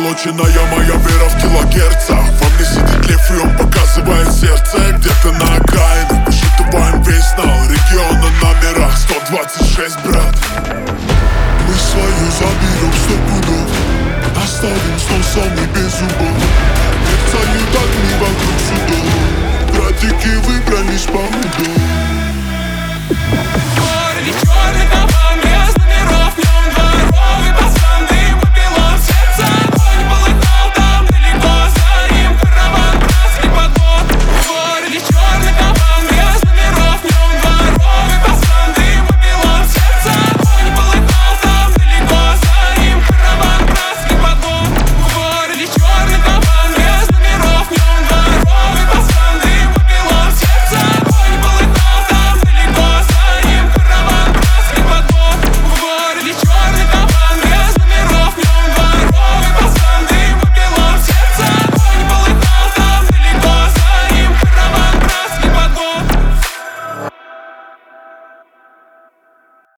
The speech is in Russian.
Позолоченная моя вера в килогерцах. Во мне сидит лев, и он показывает сердце. Где-то на окраинах высчитываем весь нал региона номерах 126, брат. Мы свое заберем 100 пудов, оставим снова самый без зубов. Мерцают огни вокруг судов, братики выбрались по муду. Черный, черный товар.